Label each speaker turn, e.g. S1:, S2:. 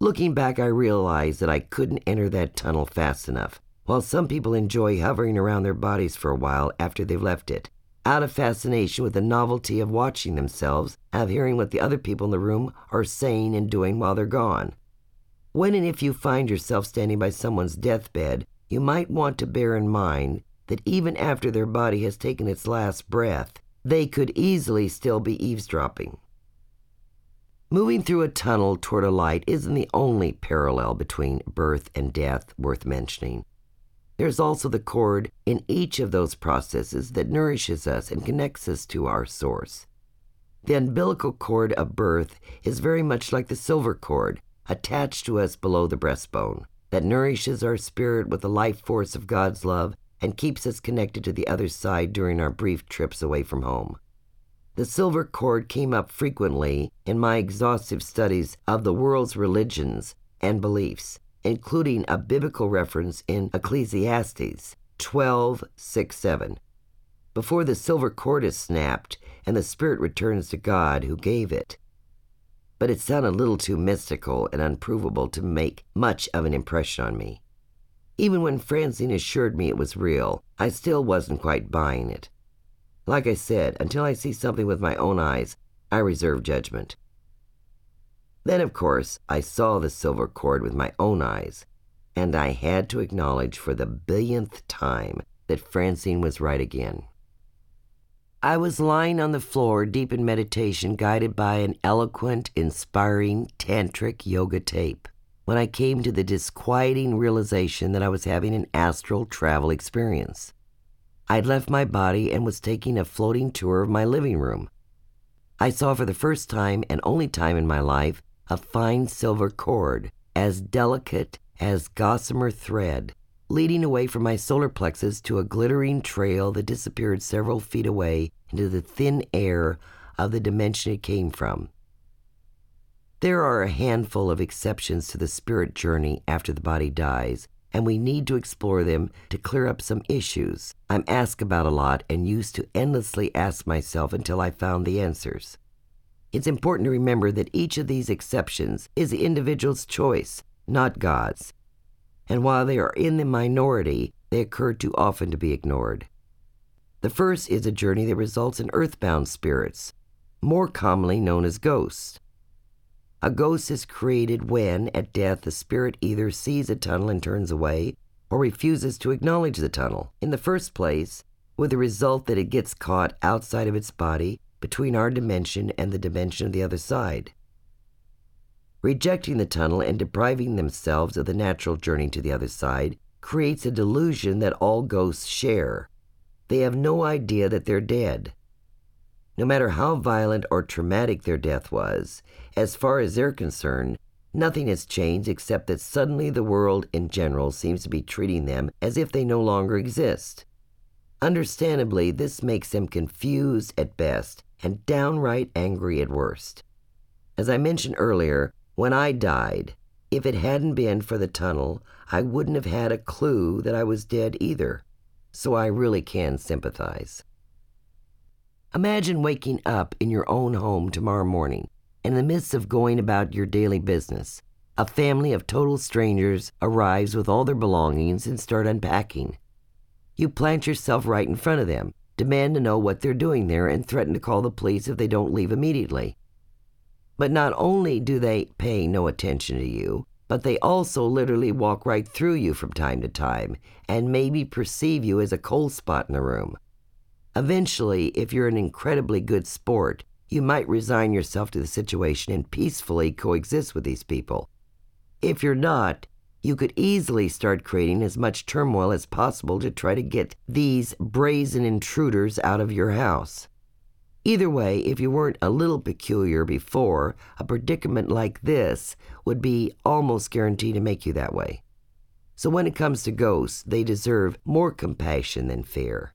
S1: Looking back, I realized that I couldn't enter that tunnel fast enough. While some people enjoy hovering around their bodies for a while after they've left it, out of fascination with the novelty of watching themselves, of hearing what the other people in the room are saying and doing while they're gone. When and if you find yourself standing by someone's deathbed, you might want to bear in mind that even after their body has taken its last breath, they could easily still be eavesdropping. Moving through a tunnel toward a light isn't the only parallel between birth and death worth mentioning. There's also the cord in each of those processes that nourishes us and connects us to our source. The umbilical cord of birth is very much like the silver cord attached to us below the breastbone that nourishes our spirit with the life force of God's love and keeps us connected to the other side during our brief trips away from home. The silver cord came up frequently in my exhaustive studies of the world's religions and beliefs, including a biblical reference in Ecclesiastes 12:6-7. Before the silver cord is snapped and the spirit returns to God who gave it. But it sounded a little too mystical and unprovable to make much of an impression on me. Even when Francine assured me it was real, I still wasn't quite buying it. Like I said, until I see something with my own eyes, I reserve judgment. Then, of course, I saw the silver cord with my own eyes, and I had to acknowledge for the billionth time that Francine was right again. I was lying on the floor deep in meditation, guided by an eloquent, inspiring tantric yoga tape, when I came to the disquieting realization that I was having an astral travel experience. I'd left my body and was taking a floating tour of my living room. I saw for the first time and only time in my life a fine silver cord, as delicate as gossamer thread, leading away from my solar plexus to a glittering trail that disappeared several feet away into the thin air of the dimension it came from. There are a handful of exceptions to the spirit journey after the body dies, and we need to explore them to clear up some issues I'm asked about a lot and used to endlessly ask myself until I found the answers. It's important to remember that each of these exceptions is the individual's choice, not God's. And while they are in the minority, they occur too often to be ignored. The first is a journey that results in earthbound spirits, more commonly known as ghosts. A ghost is created when, at death, the spirit either sees a tunnel and turns away, or refuses to acknowledge the tunnel in the first place, with the result that it gets caught outside of its body, between our dimension and the dimension of the other side. Rejecting the tunnel and depriving themselves of the natural journey to the other side creates a delusion that all ghosts share. They have no idea that they're dead. No matter how violent or traumatic their death was, as far as they're concerned, nothing has changed except that suddenly the world in general seems to be treating them as if they no longer exist. Understandably, this makes them confused at best and downright angry at worst. As I mentioned earlier, when I died, if it hadn't been for the tunnel, I wouldn't have had a clue that I was dead either. So I really can sympathize. Imagine waking up in your own home tomorrow morning, and in the midst of going about your daily business, a family of total strangers arrives with all their belongings and start unpacking. You plant yourself right in front of them, demand to know what they're doing there, and threaten to call the police if they don't leave immediately. But not only do they pay no attention to you, but they also literally walk right through you from time to time and maybe perceive you as a cold spot in the room. Eventually, if you're an incredibly good sport, you might resign yourself to the situation and peacefully coexist with these people. If you're not, you could easily start creating as much turmoil as possible to try to get these brazen intruders out of your house. Either way, if you weren't a little peculiar before, a predicament like this would be almost guaranteed to make you that way. So when it comes to ghosts, they deserve more compassion than fear.